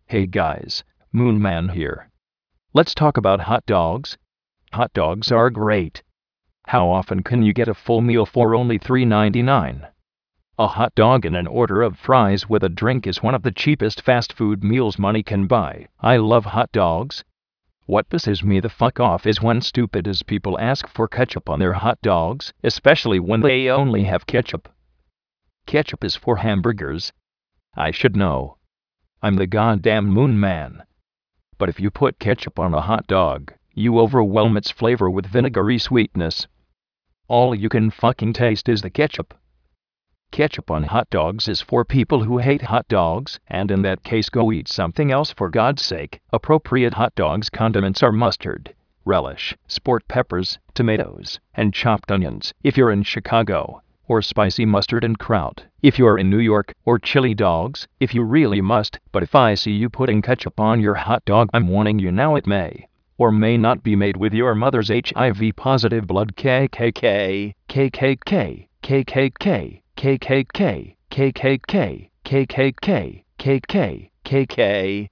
Hey guys, Moon Man here. Let's talk about hot dogs. Hot dogs are great. How often can you get a full meal for only $3.99? A hot dog and an order of fries with a drink is one of the cheapest fast food meals money can buy. I love hot dogs. What pisses me the fuck off is when stupid as people ask for ketchup on their hot dogs, especially when they only have ketchup. Ketchup is for hamburgers. I should know. I'm the goddamn Moon Man. But if you put ketchup on a hot dog, you overwhelm its flavor with vinegary sweetness. All you can fucking taste is the ketchup. Ketchup on hot dogs is for people who hate hot dogs, and in that case go eat something else for God's sake. Appropriate hot dogs condiments are mustard, relish, sport peppers, tomatoes, and chopped onions if you're in Chicago, or spicy mustard and kraut if you're in New York, or chili dogs if you really must. But if I see you putting ketchup on your hot dog, I'm warning you now, it may or may not be made with your mother's HIV positive blood. KKK, KKK, KKK, KKK, KKK, KKK, KKK, KKK.